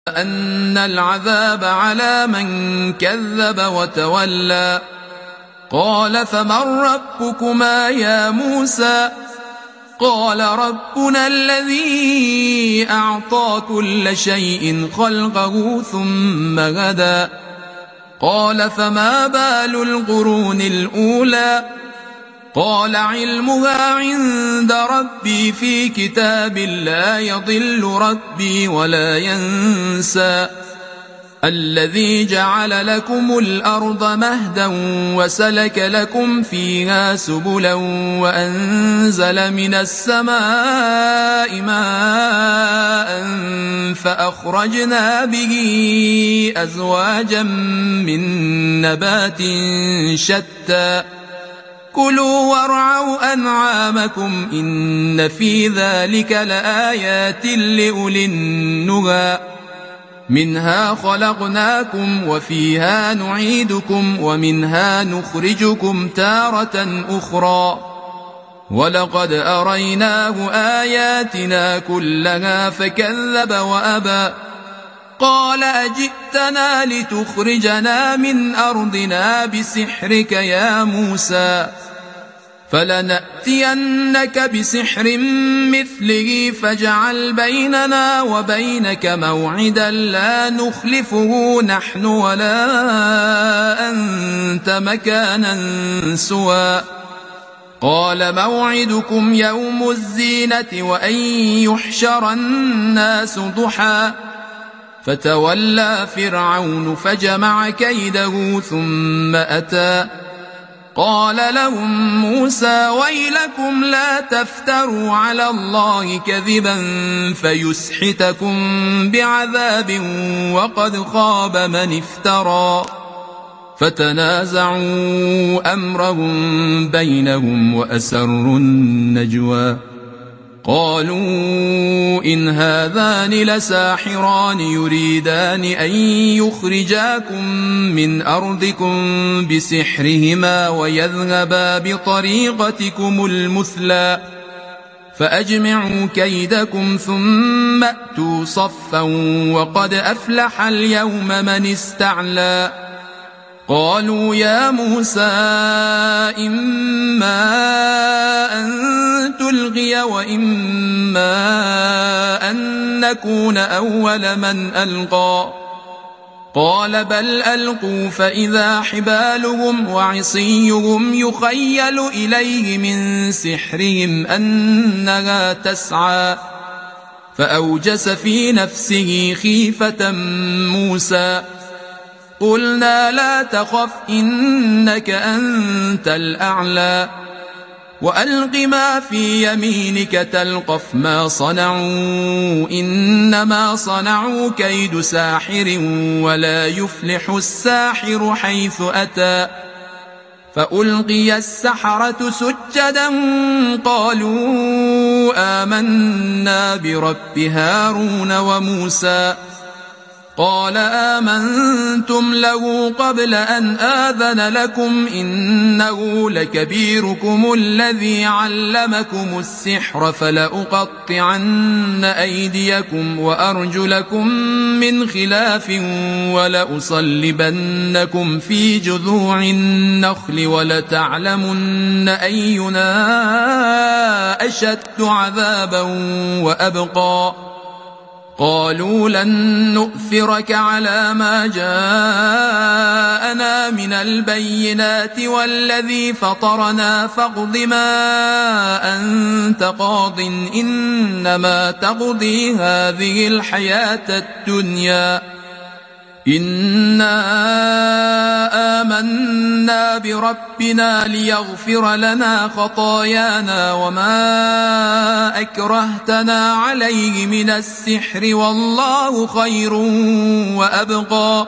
أن العذاب على من كذب وتولى قال فمن ربكما يا موسى قال ربنا الذي أعطى كل شيء خلقه ثم هدى قال فما بال القرون الأولى قال علمها عند ربي في كتاب لا يضل ربي ولا ينسى الذي جعل لكم الأرض مهدا وسلك لكم فيها سبلا وأنزل من السماء ماء فأخرجنا به أزواجا من نبات شتى كلوا وارعوا أنعامكم إن في ذلك لآيات لأولي النهى منها خلقناكم وفيها نعيدكم ومنها نخرجكم تارة أخرى ولقد أريناه آياتنا كلها فكذب وأبى قال أجئتنا لتخرجنا من أرضنا بسحرك يا موسى فلنأتينك بسحر مثله فاجعل بيننا وبينك موعدا لا نخلفه نحن ولا أنت مكانا سوى قال موعدكم يوم الزينة وأن يحشر الناس ضحى فتولى فرعون فجمع كيده ثم أتى قال لهم موسى ويلكم لا تفتروا على الله كذبا فيسحتكم بعذاب وقد خاب من افترى فتنازعوا أمرهم بينهم وأسروا النجوى قالوا إن هذان لساحران يريدان أن يخرجاكم من أرضكم بسحرهما ويذهبا بطريقتكم المثلى فأجمعوا كيدكم ثم أتوا صفا وقد أفلح اليوم من استعلى قالوا يا موسى إما أن تلغي وإما أن نكون أول من ألقى قال بل ألقوا فإذا حبالهم وعصيهم يخيل إليه من سحرهم أنها تسعى فأوجس في نفسه خيفة موسى قلنا لا تخف إنك أنت الأعلى وألق ما في يمينك تلقف ما صنعوا إنما صنعوا كيد ساحر ولا يفلح الساحر حيث أتى فألقي السحرة سجدا قالوا آمنا برب هارون وموسى قال آمنتم له قبل أن آذن لكم إنه لكبيركم الذي علمكم السحر فلأقطعن أيديكم وأرجلكم من خلاف ولأصلبنكم في جذوع النخل ولتعلمن أينا أشد عذابا وأبقى قالوا لن نؤثرك على ما جاءنا من البينات والذي فطرنا فاقض ما أنت قاض إنما تقضي هذه الحياة الدنيا إنا آمنا بربنا ليغفر لنا خطايانا وما أكرهتنا عليه من السحر والله خير وأبقى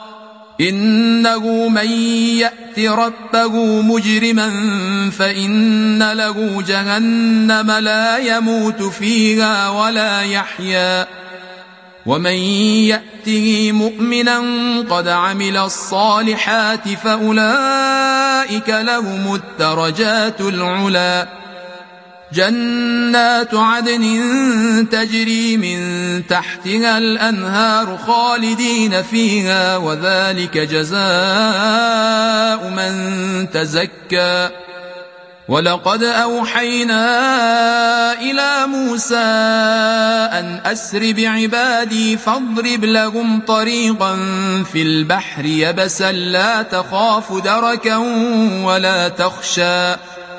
إنه من يأت ربه مجرما فإن له جهنم لا يموت فيها ولا يحيا ومن يأته مؤمنا قد عمل الصالحات فأولئك لهم الدرجات العلى جنات عدن تجري من تحتها الأنهار خالدين فيها وذلك جزاء من تزكى ولقد أوحينا إلى موسى أن أسر بعبادي فاضرب لهم طريقا في البحر يبسا لا تخاف دركا ولا تخشى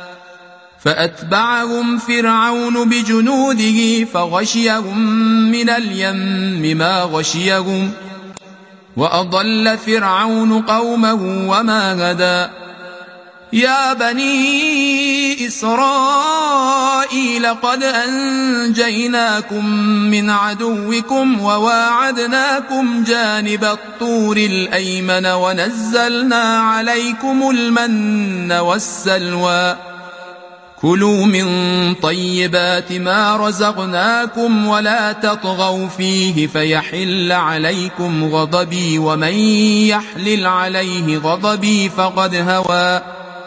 فأتبعهم فرعون بجنوده فغشيهم من اليم ما غشيهم وأضل فرعون قومه وما هدى يا بني إسرائيل قد أنجيناكم من عدوكم وواعدناكم جانب الطور الأيمن ونزلنا عليكم المن والسلوى كلوا من طيبات ما رزقناكم ولا تطغوا فيه فيحل عليكم غضبي ومن يحلل عليه غضبي فقد هوى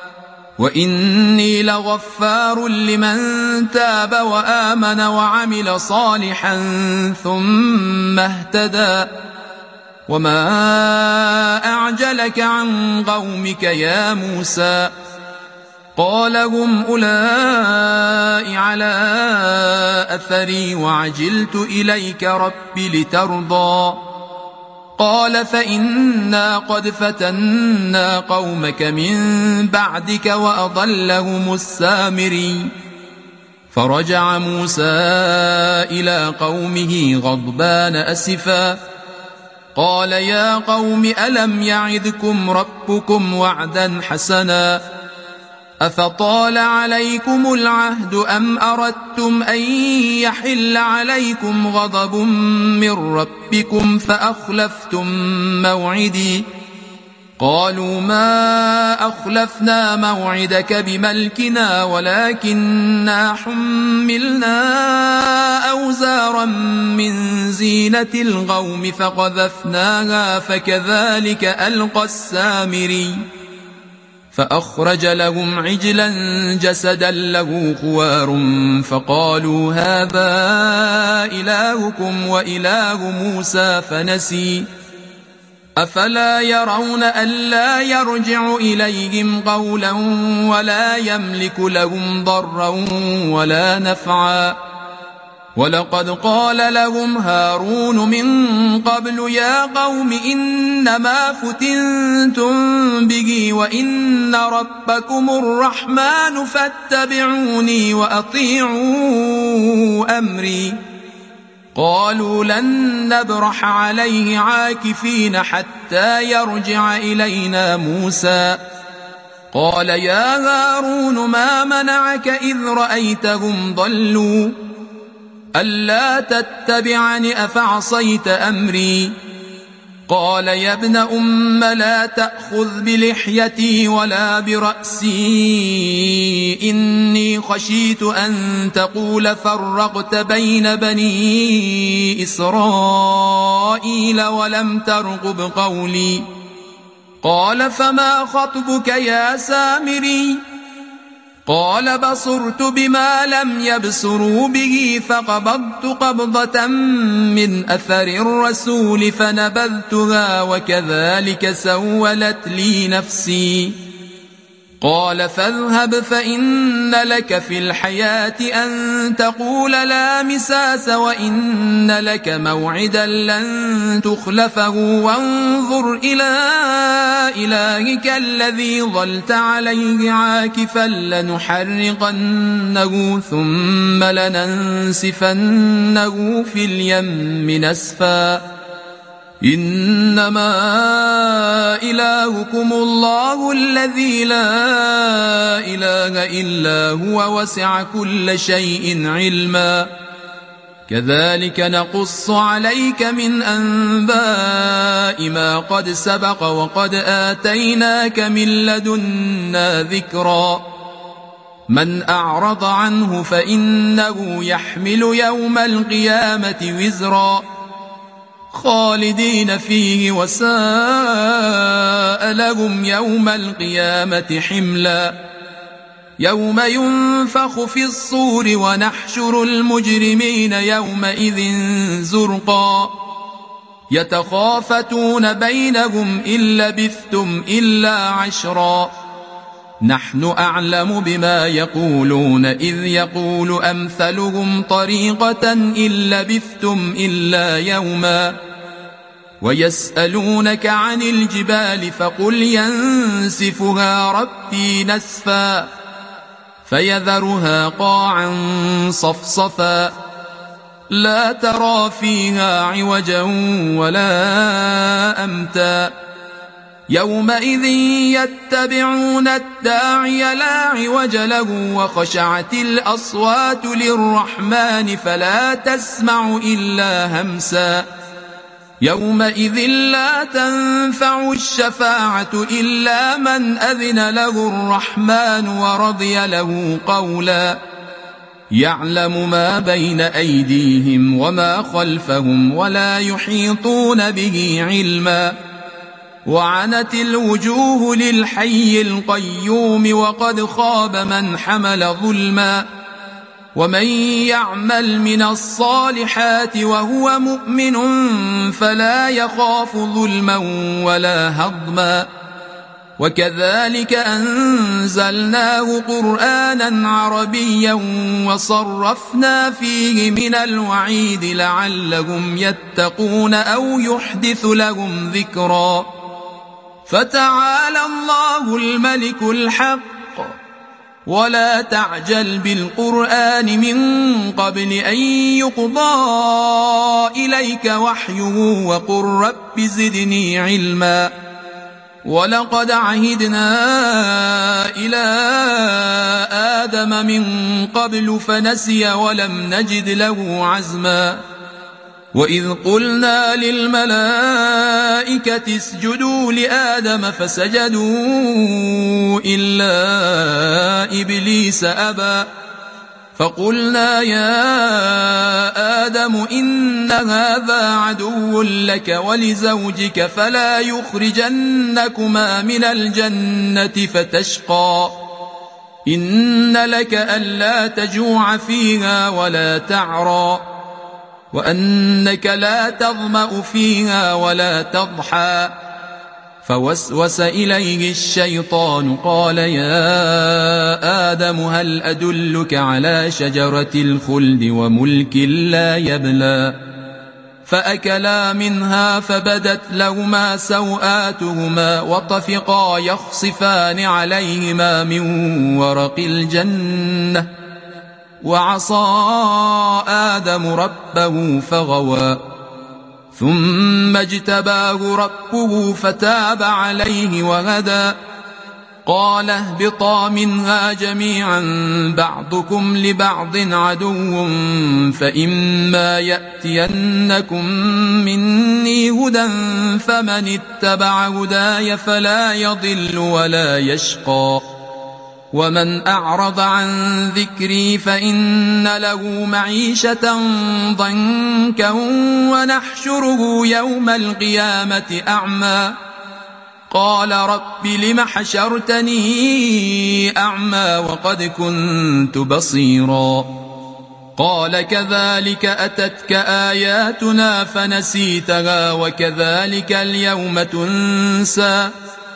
وإني لغفار لمن تاب وآمن وعمل صالحا ثم اهتدى وما أعجلك عن قومك يا موسى قال هم أولئك على أثري وعجلت إليك رب لترضى قال فإنا قد فتنا قومك من بعدك وأضلهم السامري فرجع موسى إلى قومه غضبان أسفا قال يا قوم ألم يعدكم ربكم وعدا حسنا أفطال عليكم العهد أم أردتم أن يحل عليكم غضب من ربكم فأخلفتم موعدي قالوا ما أخلفنا موعدك بملكنا ولكننا حملنا أوزارا من زينة القوم فقذفناها فكذلك ألقى السامري فأخرج لهم عجلا جسدا له خوار فقالوا هذا إلهكم وإله موسى فنسي أفلا يرون ألا يرجع إليهم قولا ولا يملك لهم ضرا ولا نفعا ولقد قال لهم هارون من قبل يا قوم إنما فتنتم به وإن ربكم الرحمن فاتبعوني وأطيعوا أمري قالوا لن نبرح عليه عاكفين حتى يرجع إلينا موسى قال يا هارون ما منعك إذ رأيتهم ضلوا ألا تتبعني أفعصيت أمري قال يا ابن أم لا تأخذ بلحيتي ولا برأسي إني خشيت أن تقول فرقت بين بني إسرائيل ولم ترقب قولي قال فما خطبك يا سامري قال بصرت بما لم يبصروا به فقبضت قبضة من أثر الرسول فنبذتها وكذلك سولت لي نفسي قال فاذهب فإن لك في الحياة أن تقول لا مساس وإن لك موعدا لن تخلفه وانظر إلى إلهك الذي ظلت عليه عاكفا لنحرقنه ثم لننسفنه في اليم نسفا إنما إلهكم الله الذي لا إله إلا هو وسع كل شيء علما كذلك نقص عليك من أنباء ما قد سبق وقد آتيناك من لدنا ذكرا من أعرض عنه فإنه يحمل يوم القيامة وزرا خالدين فيه وساء لهم يوم القيامة حملا يوم ينفخ في الصور ونحشر المجرمين يومئذ زرقا يتخافتون بينهم إن لبثتم إلا عشرا نحن أعلم بما يقولون إذ يقول أمثلهم طريقة إن لبثتم إلا يوما ويسألونك عن الجبال فقل ينسفها ربي نسفا فيذرها قاعا صفصفا لا ترى فيها عوجا ولا أمتا يومئذ يتبعون الداعي لا عوج له وخشعت الأصوات للرحمن فلا تسمع إلا همسا يومئذ لا تنفع الشفاعة إلا من أذن له الرحمن ورضي له قولا يعلم ما بين أيديهم وما خلفهم ولا يحيطون به علما وعنت الوجوه للحي القيوم وقد خاب من حمل ظلما ومن يعمل من الصالحات وهو مؤمن فلا يخاف ظلما ولا هضما وكذلك أنزلناه قرآنا عربيا وصرفنا فيه من الوعيد لعلهم يتقون أو يحدث لهم ذكرا فتعالى الله الملك الحق ولا تعجل بالقرآن من قبل أن يقضى إليك وحيه وقل رب زدني علما ولقد عهدنا إلى آدم من قبل فنسي ولم نجد له عزما وإذ قلنا للملائكة اسجدوا لآدم فسجدوا إلا إبليس أبى فقلنا يا آدم إن هذا عدو لك ولزوجك فلا يخرجنكما من الجنة فتشقى إن لك ألا تجوع فيها ولا تعرى وأنك لا تظمأ فيها ولا تضحى فوسوس إليه الشيطان قال يا آدم هل أدلك على شجرة الخلد وملك لا يبلى فأكلا منها فبدت لهما سوآتهما وطفقا يخصفان عليهما من ورق الجنة وعصى آدم ربه فغوى ثم اجتباه ربه فتاب عليه وهدى قال اهبطا منها جميعا بعضكم لبعض عدو فإما يأتينكم مني هدى فمن اتبع هداي فلا يضل ولا يشقى ومن أعرض عن ذكري فإن له معيشة ضنكا ونحشره يوم القيامة أعمى قال رب لم حشرتني أعمى وقد كنت بصيرا قال كذلك أتتك آياتنا فنسيتها وكذلك اليوم تنسى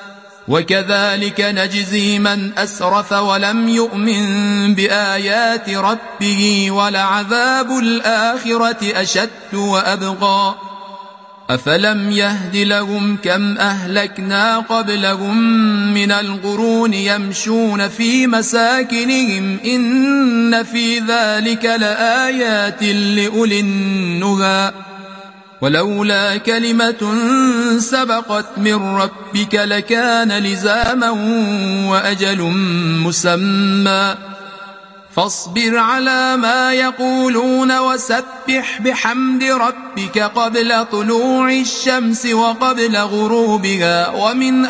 وكذلك نجزي من أسرف ولم يؤمن بآيات ربه ولعذاب الآخرة أشد وأبقى أفلم يهد لهم كم أهلكنا قبلهم من القرون يمشون في مساكنهم إن في ذلك لآيات لأولي النهى ولولا كلمة سبقت من ربك لكان لزاما وأجل مسمى فاصبر على ما يقولون وسبح بحمد ربك قبل طلوع الشمس وقبل غروبها ومن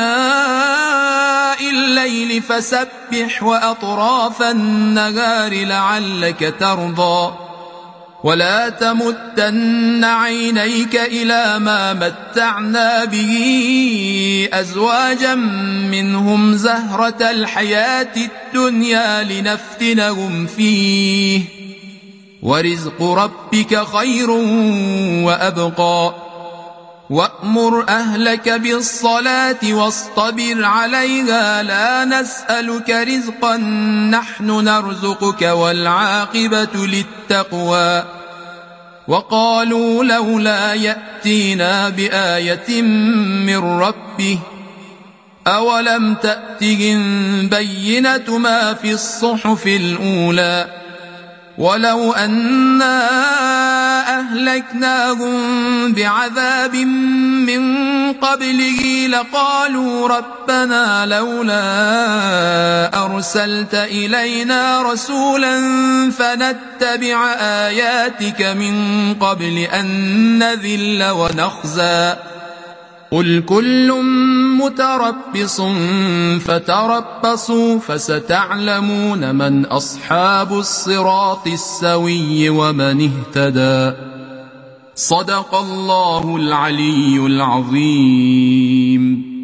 آناء الليل فسبح وأطراف النهار لعلك ترضى ولا تمدن عينيك إلى ما متعنا به أزواجا منهم زهرة الحياة الدنيا لنفتنهم فيه ورزق ربك خير وأبقى وأمر أهلك بالصلاة واصطبر عليها لا نسألك رزقا نحن نرزقك والعاقبة للتقوى وقالوا لولا يأتينا بآية من ربه أولم تأتهم بينة ما في الصحف الأولى ولو أنا أهلكناهم بعذاب من قبله لقالوا ربنا لولا أرسلت إلينا رسولا فنتبع آياتك من قبل أن نذل ونخزى قل كل متربص فتربصوا فستعلمون من أصحاب الصراط السوي ومن اهتدى صدق الله العلی العظیم.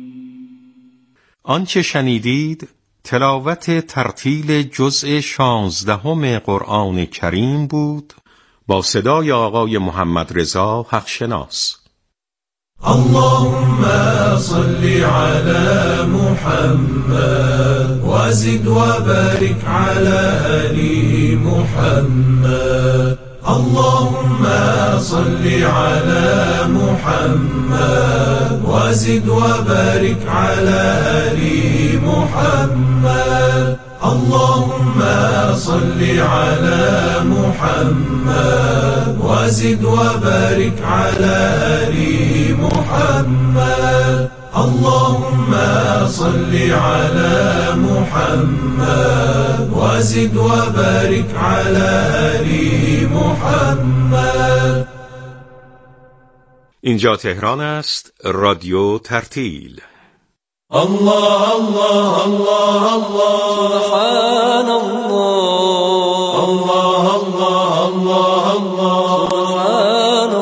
آنچه شنیدید تلاوت ترتیل جزء 16 قرآن کریم بود با صدای آقای محمد رضا حقشناس. اللهم صل على محمد وزد وبارك على آل محمد. اللهم صل على محمد وزد وبارك على آل محمد. اللهم صل على محمد وزد وبارك على آل محمد. اللهم صل على محمد وزد وبارك على آل محمد. اینجا تهران است، رادیو ترتیل. الله الله الله الله سبحان الله الله الله الله الله سبحان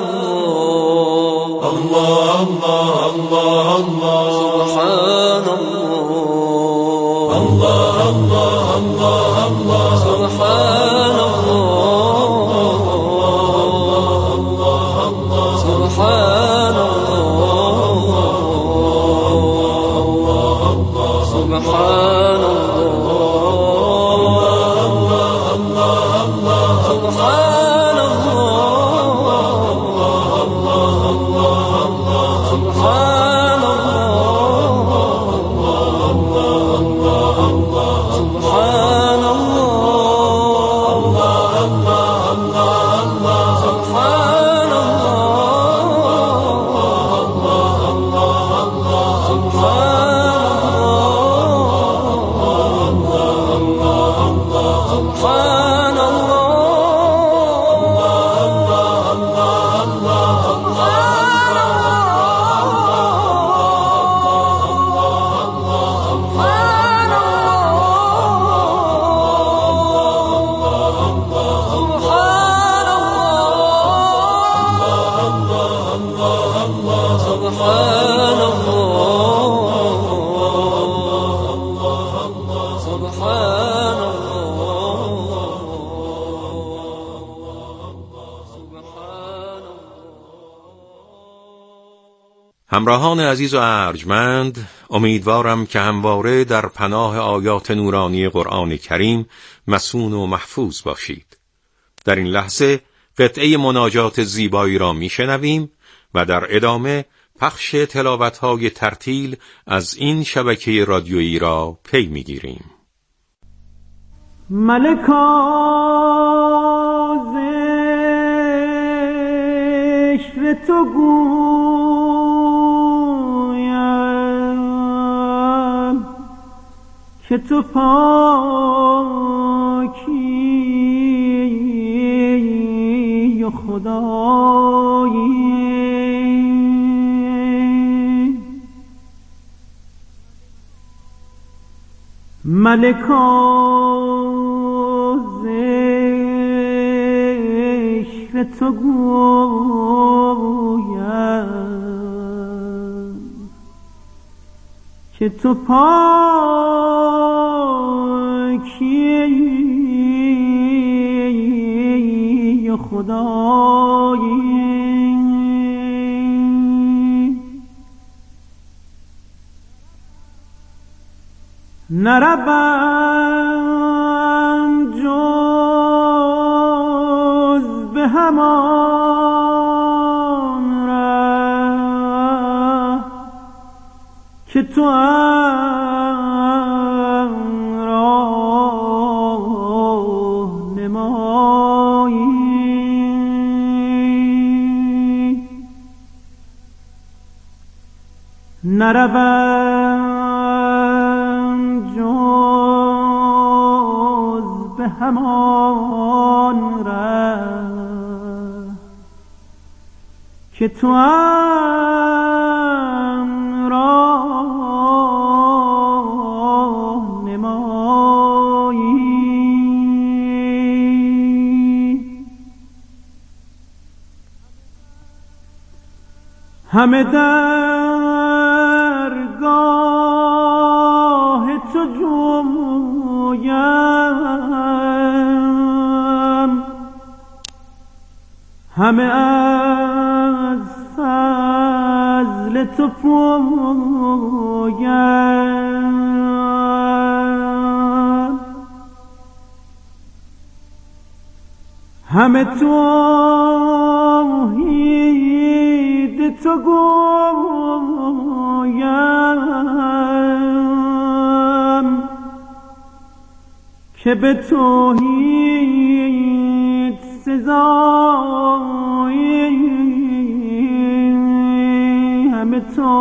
الله الله الله الله سبحان الله الله الله الله سبحان الله سبحان سبحان همراهان عزیز و ارجمند، امیدوارم که همواره در پناه آیات نورانی قرآن کریم مصون و محفوظ باشید. در این لحظه قطعه مناجات زیبایی را میشنویم و در ادامه پخش تلاوت‌های ترتیل از این شبکه رادیویی را پی میگیریم. ملکا زشر تو گویم که تو پاکی و خدایی ملکا زشر عشق تو گویم که تو پاکی و خدایی نروم جز به همان ره که تو راه نمایی نروم جز به همان ره که تو راه نمایی همه درگاه تو جویم همه از فضل تو پویم همه توحید تو گویم که به توحید سزایی همه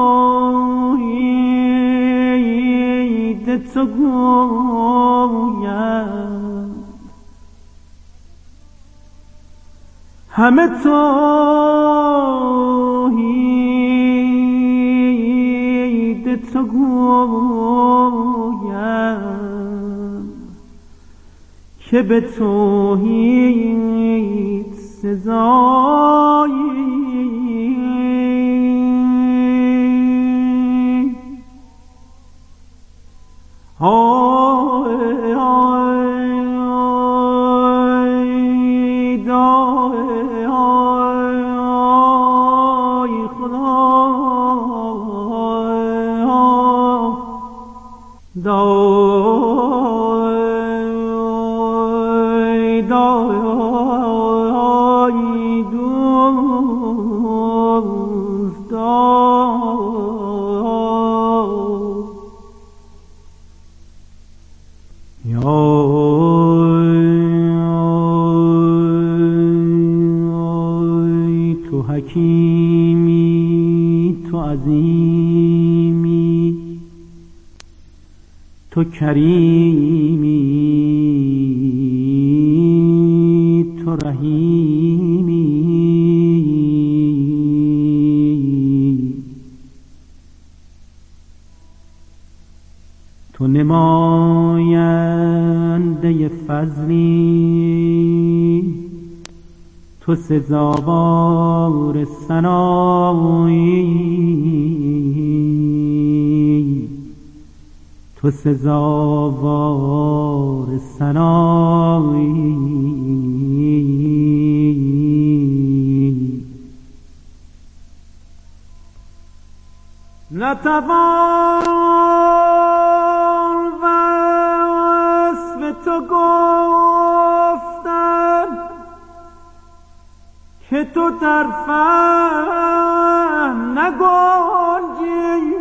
توحید تو گویم همه توحید تو گویم که به توحید سزایی آی آی آی دای آی خدا دای دای دوست تو حکیمی تو عظیمی تو کریمی تو رحیمی تو نماینده فضلی تو سزاوار ثنایی تو سزاوار ثنایی نتوان وصف تو گفتن که تو در فهم نگنجی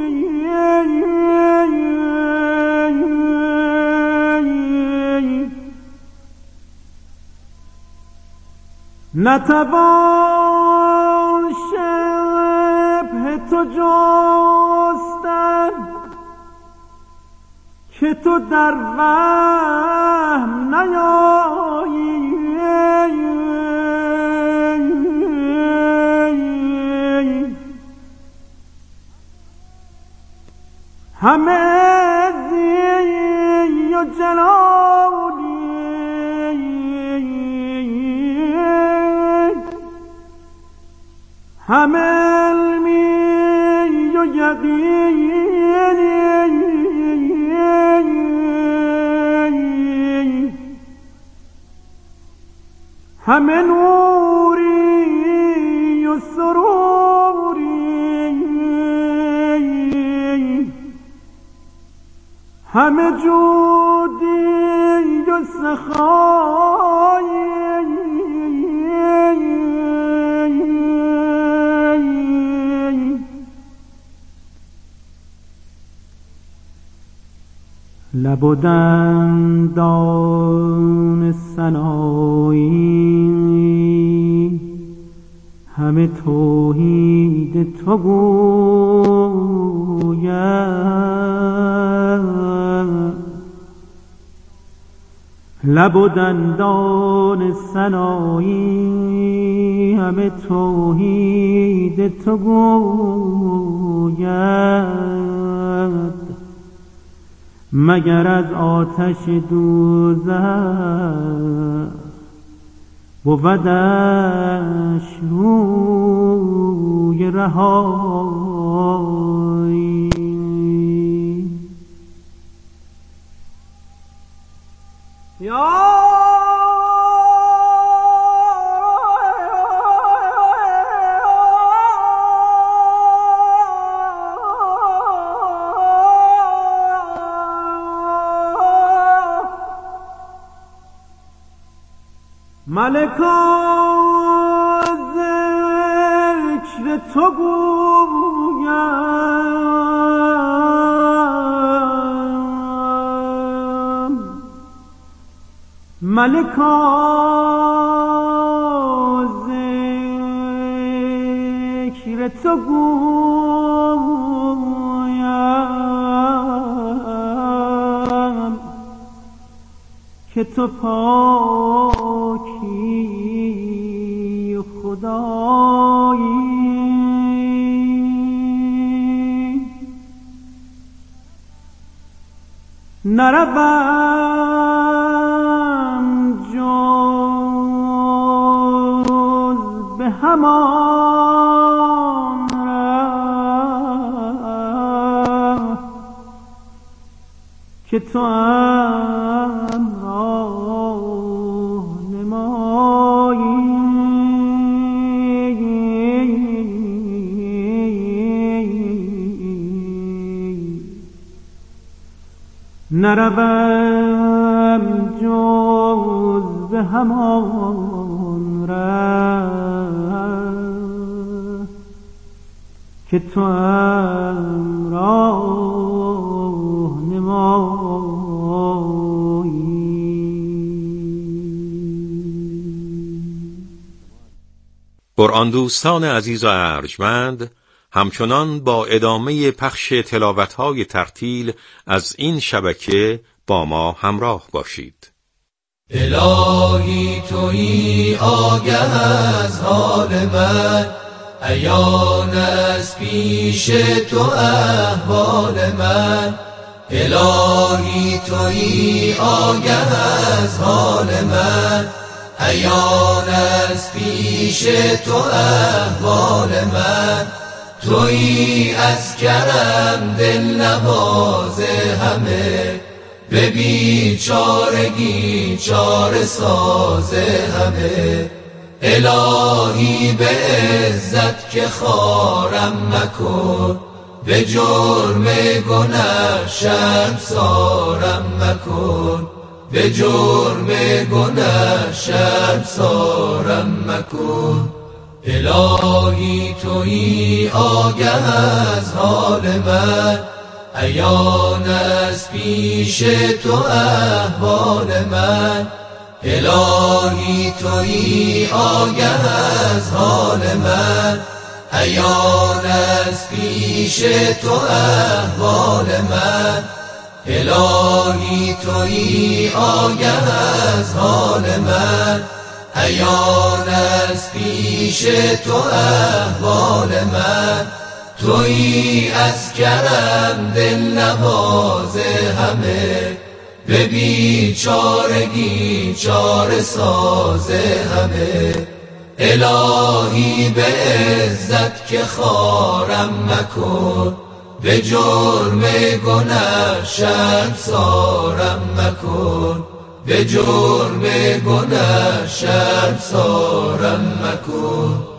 نتوان شبه تو جستن که تو در وهم نیایی همه عزی و جلالی همه علمی و یقینی، همه نوری و سروری، همه جودی و سخایی، لب و دندان سنایی، همه توحید تو گوید. لب و دندان سنایی، همه توحید تو گوید. مگر از آتش دوزخ بودش روی رهایی. یا ملکان ذکر تو گویم، ملکان ذکر تو گویم، که تو پاکی خدایی. نروم جز به همان ره که تو نروم جز به همان ره که تو راهنمایی. قرآن دوستان عزیز و ارجمند، همچنان با ادامه پخش تلاوت‌های ترتیل از این شبکه با ما همراه باشید. الهی تویی آگه از حال من، عیان از پیش تو احوال من. الهی تویی آگه از حال من، عیان از پیش تو احوال من. تویی از کرم دل نواز همه، به بیچارگی چاره ساز همه. الهی به عزت که خوارم مکن، به جرم گناه شرمسارم مکن، به جرم گناه شرمسارم مکن. الهی تویی آگه از حال من، عیان از پیش تو احوال من. الهی تویی آگه از حال من، عیان از پیش تو احوال من. الهی تویی آگه از حال من، عیان از پیش تو احوال من. تویی از کرم دل نواز همه، به بیچارگی چاره ساز همه. الهی به عزت که خارم مکن، به جرم گنه شرمسارم مکن، به جرم گنه شرمسارم مکن.